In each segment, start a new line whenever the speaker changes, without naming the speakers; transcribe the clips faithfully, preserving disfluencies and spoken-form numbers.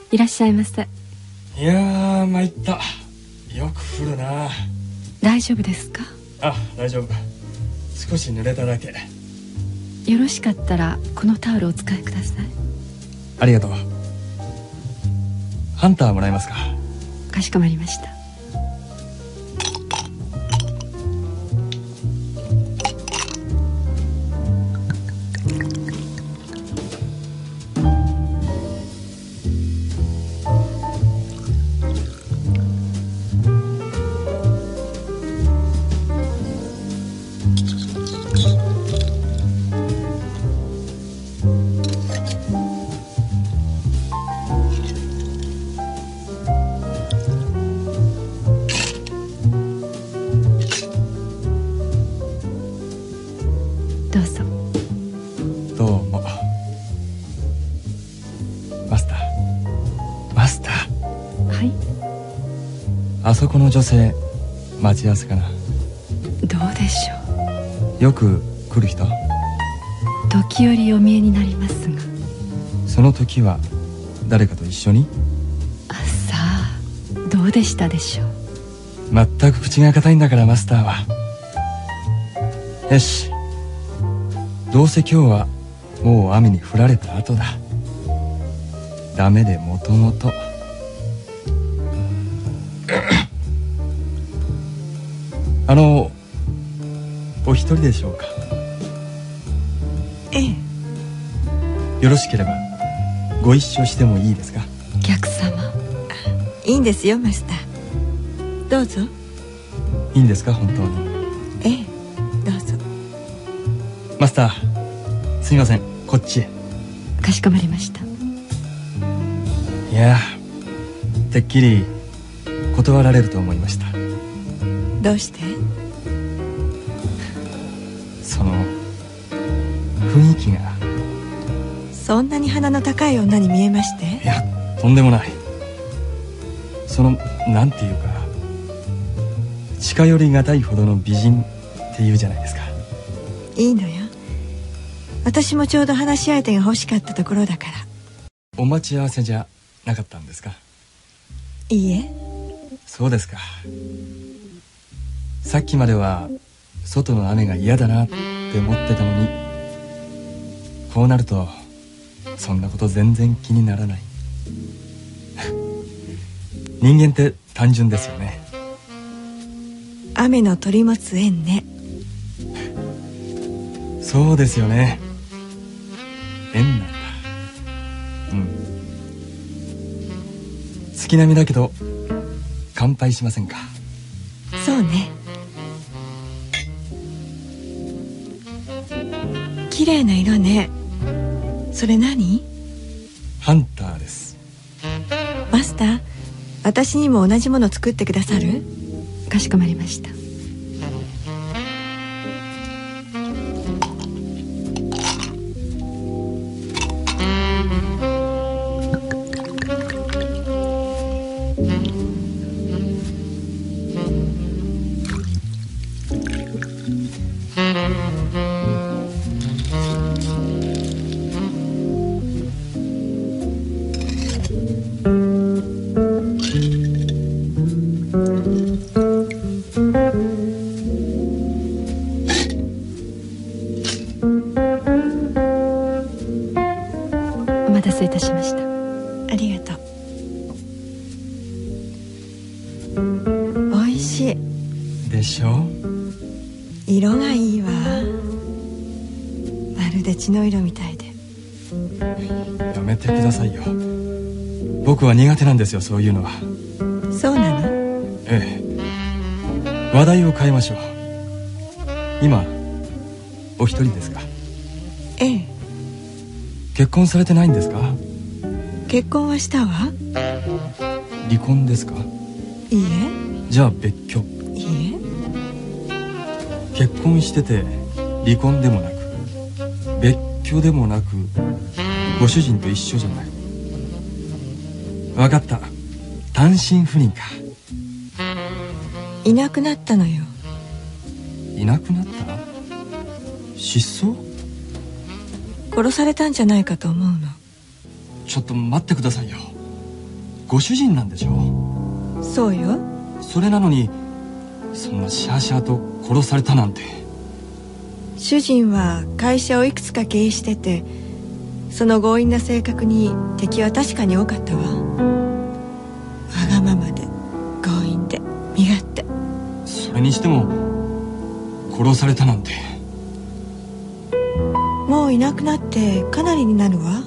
いらっしゃいませ。
いやー参った。よく降るな。
大丈夫ですか？
あ、大丈夫。少し濡れただけ。
よろしかったらこのタオルをお使いください。
ありがとう。ハンターもらえますか？
かしこまりました。どうぞ。
どうも。マスター。マスター。
はい。
あそこの女性、待ち合わせかな。
どうでしょ
う。よく来る人？
時折お見えになりますが。
その時は誰かと一緒に？
あ、さあ、どうでしたでしょう。
全く口が固いんだからマスターは。よし。どうせ今日はもう雨に降られた後だ。ダメでもともと。あの、お一人でしょうか？
ええ。
よろしければご一緒してもいいですか？
お客様。
いいんですよマスター。どうぞ。
いいんですか本当に？
ええ、どうぞ。
マスター、すみません、こっちへ。
かしこまりました。
いや、てっきり断られると思いました。
どうして？
その雰囲気が。
そんなに鼻の高い女に見えまして？
いや、とんでもない。その、なんていうか、近寄りがたいほどの美人っていうじゃないですか。
いいのよ。私もちょうど話し相手が欲しかったところだから。
お待ち合わせじゃなかったんですか？
いいえ。
そうですか。さっきまでは外の雨が嫌だなって思ってたのに、こうなるとそんなこと全然気にならない。人間って単純ですよね。
雨の鳥持つ縁ね。
そうですよね。縁なんだ。うん。月並みだけど乾杯しませんか？
そうね。綺麗な色ね。それ何？
ハンターです。
マスター、私にも同じもの作ってくださる？
かしこまりました。お待たせいたしました。
ありがとう。おいしい。
でしょ？
色がいいわ。まるで血の色みたいで。
やめてくださいよ。僕は苦手なんですよ、そういうのは。
そうなの？
ええ。話題を変えましょう。今お一人ですか？
ええ。
結婚されてないんですか？
結婚はしたわ。
離婚ですか？
いいえ。
じゃあ別居。
いいえ。
結婚してて離婚でもなく別居でもなくご主人と一緒じゃない。分かった。単身赴任か。
いなくなったのよ。
いなくなった？失踪？
殺されたんじゃないかと思うの。
ちょっと待ってくださいよ。 ご主人なんでしょ
う。そうよ。
それなのにそんなシャーシャーと殺されたなんて。
主人は会社をいくつか経営してて、その強引な性格に敵は確かに多かったわ。わがままで強引で身勝手。
それにしても殺されたなんて。
もういなくなってかなりになるわ。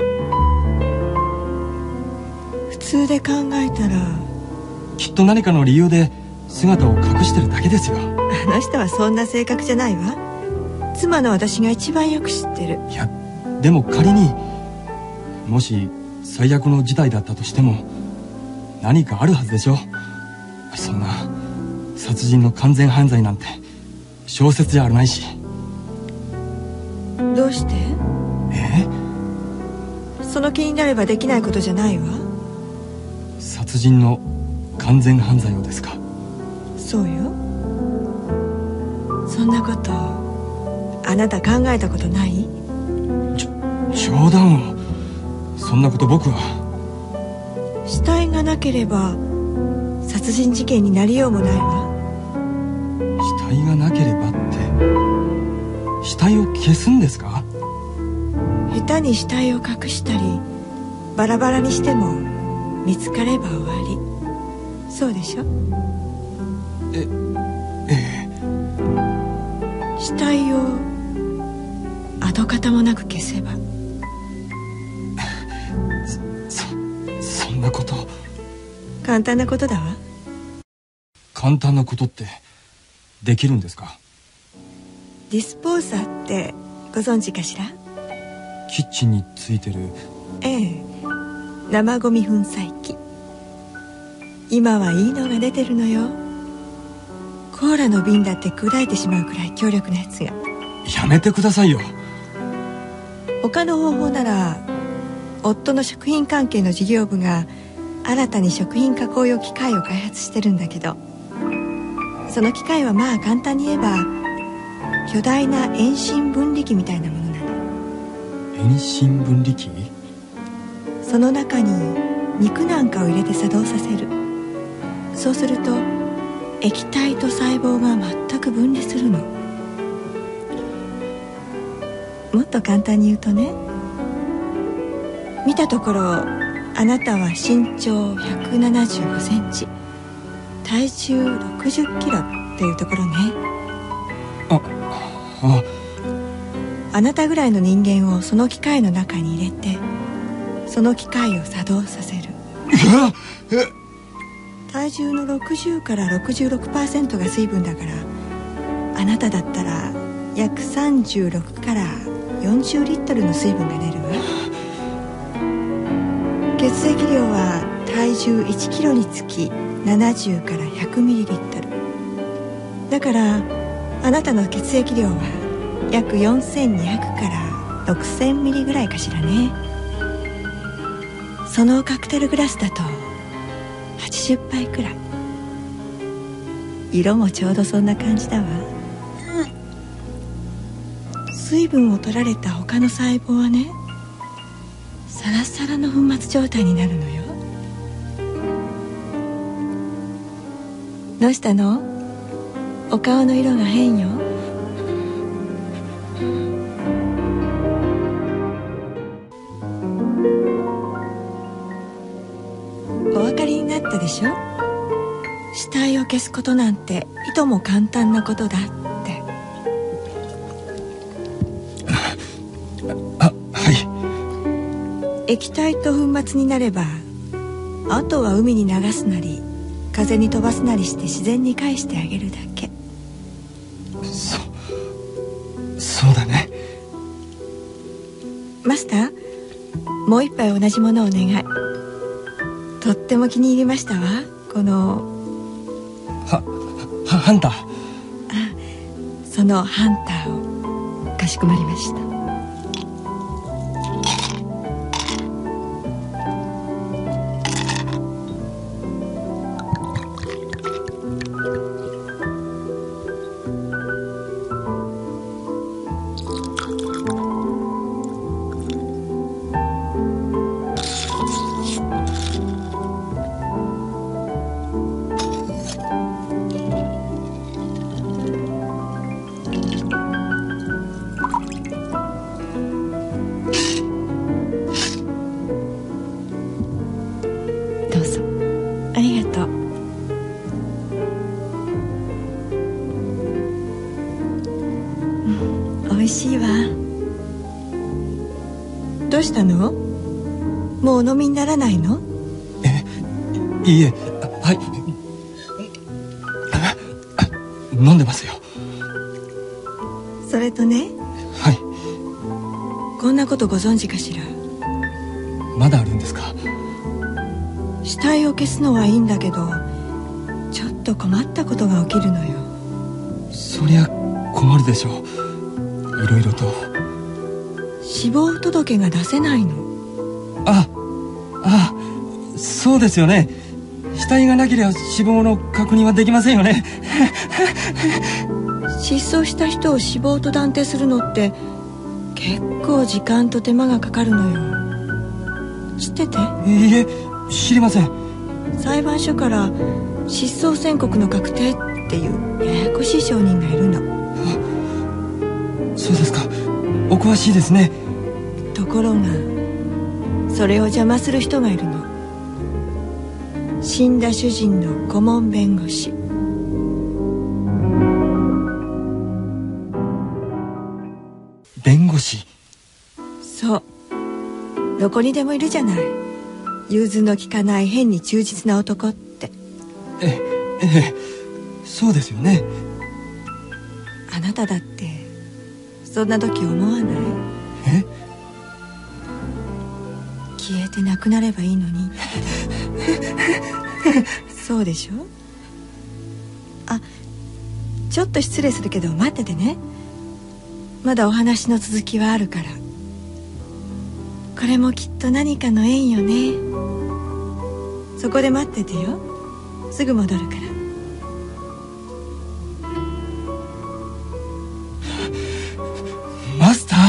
普通で考えたら
きっと何かの理由で姿を隠してるだけですよ。
あの人はそんな性格じゃないわ。妻の私が一番よく知ってる。
いやでも仮にもし最悪の事態だったとしても何かあるはずでしょ。そんな殺人の完全犯罪なんて小説じゃあるまいし。
どうして？
え？
その気になればできないことじゃないわ。
殺人の完全犯罪をですか？
そうよ。そんなことあなた考えたことない？
ちょ冗談を。そんなこと僕は。
死体がなければ殺人事件になりようもないわ。
死体がなければって死体を消すんですか？
下手に死体を隠したりバラバラにしても見つかれば終わり。そうでしょ？
えええ。
死体を跡形もなく消せば。
そそんなこと。
簡単なことだわ。
簡単なことってできるんですか？
ディスポーザーってご存知かしら？
キッチンについてる。
ええ、生ゴミ粉砕機。今はいいのが出てるのよ。コーラの瓶だって砕いてしまうくらい強力なやつが。
やめてくださいよ。
他の方法なら夫の食品関係の事業部が新たに食品加工用機械を開発してるんだけど、その機械はまあ簡単に言えば巨大な遠心分離機みたいなものなの。
遠心分離機？
その中に肉なんかを入れて作動させる。そうすると液体と細胞が全く分離するの。もっと簡単に言うとね、見たところあなたは身長ひゃくななじゅうごセンチ、体重ろくじゅっキロっていうところね。
ああ
あなたぐらいの人間をその機械の中に入れて、その機械を作動させる。体重のろくじゅうからろくじゅうろくパーセント が水分だから、あなただったら約さんじゅうろくからよんじゅうリットルの水分が出るわ。血液量は体重いちキロにつきななじゅうからひゃくミリリットルだから、あなたの血液量は約よんせんにひゃくからろくせんミリぐらいかしらね。そのカクテルグラスだとはちじゅっぱいくらい。色もちょうどそんな感じだわ。水分を取られた他の細胞はね、サラサラの粉末状態になるのよ。どうしたの？お顔の色が変よ。お分かりになったでしょ？死体を消すことなんていとも簡単なことだって。
あ、はい。
液体と粉末になれば、あとは海に流すなり風に飛ばすなりして自然に返してあげるだけ。
そそうだね。
マスター、もう一杯同じものをお願い。とっても気に入りましたわ、この
ははハンター。
あ、そのハンターを。かしこまりました。 どうしたの？もうお飲みにならないの？
え、いいえ、はい、飲んでますよ。
それとね、
はい。
こんなことご存知かしら？
まだあるんですか？
死体を消すのはいいんだけど、ちょっと困ったことが起きるのよ。
そりゃ困るでしょう。いろいろと。
死亡届が出せないの。
あ、あ、そうですよね。死体がなければ死亡の確認はできませんよね。
失踪した人を死亡と断定するのって結構時間と手間がかかるのよ。知ってて？
いいえ、知りません。
裁判所から失踪宣告の確定っていうややこしい証人がいるの。
そうですか。お詳しいですね。
ところがそれを邪魔する人がいるの。死んだ主人の顧問弁護士。
弁護士？
そう、どこにでもいるじゃない、融通の利かない変に忠実な男って。
えええ、そうですよね。
あなただってそんな時思わない？
え？
消えてなくなればいいのに。そうでしょ？あ、ちょっと失礼するけど待っててね。まだお話の続きはあるから。これもきっと何かの縁よね。そこで待っててよ。すぐ戻るから。
マスター。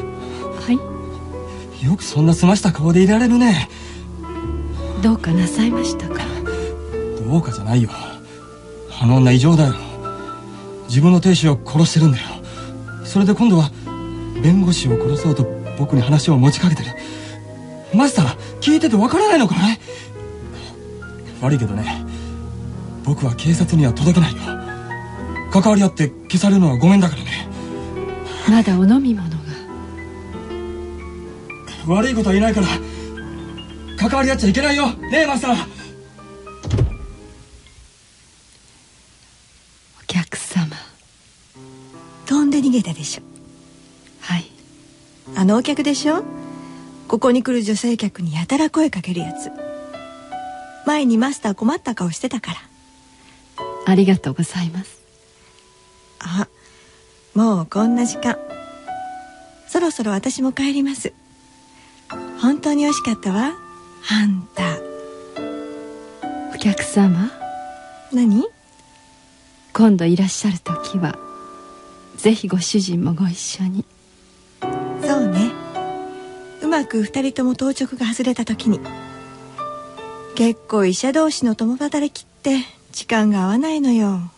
はい。
よくそんな澄ました顔でいられるね。
どうかなさいましたか？
どうかじゃないよ。あの女異常だよ。自分の亭主を殺してるんだよ。それで今度は弁護士を殺そうと僕に話を持ちかけてる。マスター、聞いててわからないのかい？悪いけどね、僕は警察には届けないよ。関わり合って消されるのはごめんだからね。
まだお飲み物が。
悪いことは言えないから関わり合っちゃいけないよ。ねえマスター。
お客様。
飛んで逃げたでしょ。
はい。
あのお客でしょ。ここに来る女性客にやたら声かけるやつ。前にマスター困った顔してたから。
ありがとうございます。
あ、もうこんな時間。そろそろ私も帰ります。本当に美味しかったわ、ハンター。
お客様。
何？
今度いらっしゃる時はぜひご主人もご一緒に。
そうね。うまく二人とも当直が外れた時に。結構医者同士の共働きって時間が合わないのよ。